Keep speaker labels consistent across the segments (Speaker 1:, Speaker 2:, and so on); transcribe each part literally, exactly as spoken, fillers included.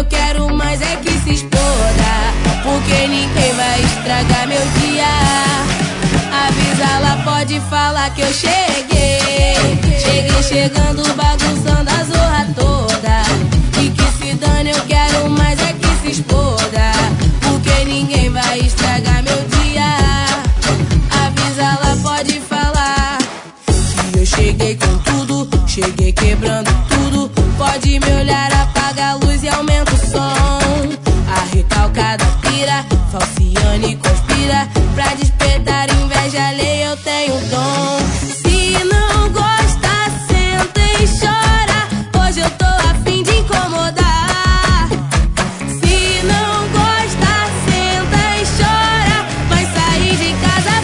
Speaker 1: quero mais é que se exploda, porque ninguém vai estragar meu dia. Avisa, ela pode falar que eu cheguei. Cheguei chegando, bagunçando a zorra toda. E que se dane, eu quero mais é que se exploda, porque ninguém vai estragar meu dia. Avisa, ela pode falar que eu cheguei com tudo, cheguei quebrando tudo. Pode me olhar, apaga a luz e aumenta o som. A recalcada pira, falciane conspira pra despertar inveja alheia. Eu tenho um dom. Se não gosta, senta e chora. Hoje eu tô a fim de incomodar. Se não gosta, senta e chora. Vai sair de casa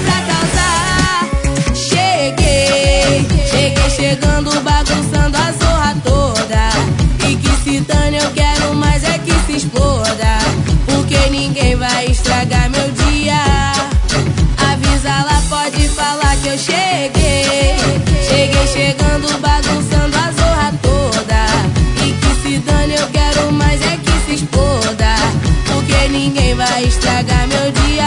Speaker 1: pra causar. Cheguei, cheguei chegando, bagunçando a zorra toda. E que se dane, eu quero mais é que se exploda, porque ninguém vai estragar meu dia. Avisa, ela pode falar que eu cheguei. Cheguei chegando, bagunçando a zorra toda. E que se dane, eu quero mais é que se exploda, porque ninguém vai estragar meu dia.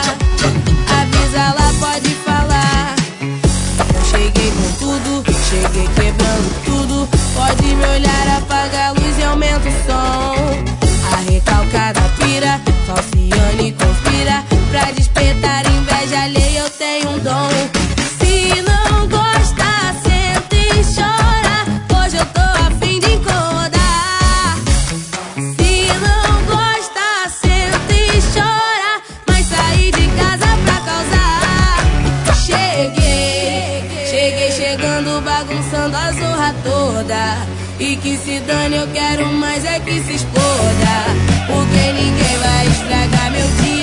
Speaker 1: Avisa, ela pode falar. Eu cheguei com tudo, cheguei quebrando tudo. Pode me olhar, apaga a luz e aumenta o som. A recalcada pira, falciane conspira pra despertar inveja alheia. Eu tenho um dom. Se não gosta, senta e chora. Hoje eu tô a fim de incomodar. Se não gosta, senta e chora. Mas sair de casa pra causar. Cheguei, cheguei chegando, bagunçando a zorra toda. E que se dane, eu quero mais é que se exploda, porque ninguém vai estragar meu dia.